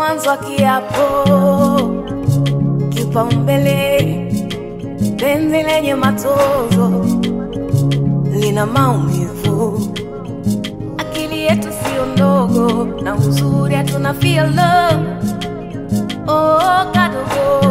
mwanzo wa kiapo, kipaumbele, penzi lenye matozo, lina maumivu. Akili yetu sio ndogo, na uzuri hatuna feel love. Oh, kadogo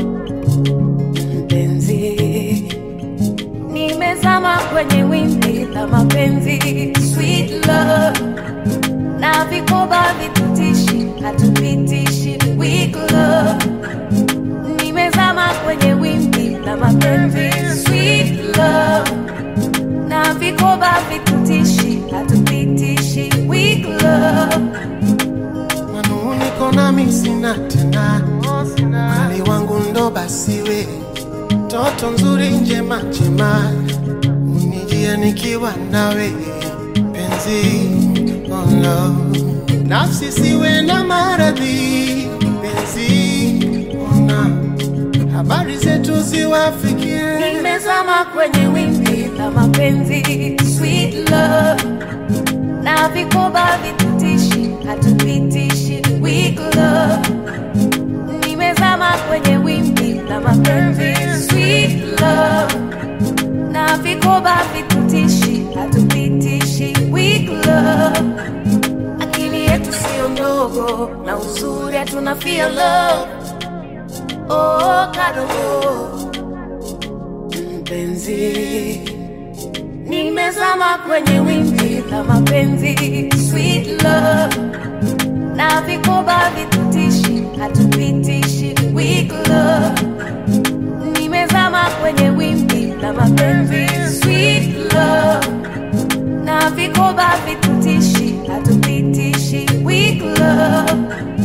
mpenzi, nimezama kwenye wimbi la mapenzi. Sweet love, na vikoba vitutishi, hatupitishi. Weak love, nimezama kwenye wimbi la mapenzi. Sweet love, na vikoba vitutishi, hatupitishi. Weak love, manu niko nami sina tena, mali wangu ndo basi we, toto nzuri njema njema, unijia nikiwa nawe penzi. Oh no, nafsi siwe na maradhi penzi. Ona habari zetu ziwafikie, nimezama kwenye wimbi la mapenzi. Sweet love, na vikoba vitutishi, hatupitishi. Weak love, nimezama kwenye wimbi la mapenzi. Sweet love, na vikoba vitutishi, hatupitishi. Weak love, akili yetu sio ndogo, na uzuri hatuna feel love. Oh, kadogo mpenzi, nimezama kwenye wimbi la mapenzi. Sweet love, na vikoba vitutishi, hatupitishi. Weak love, nimezama kwenye wimbi la mapenzi. Sweet love, na vikoba vitutishi, hatupitishi. Weak love.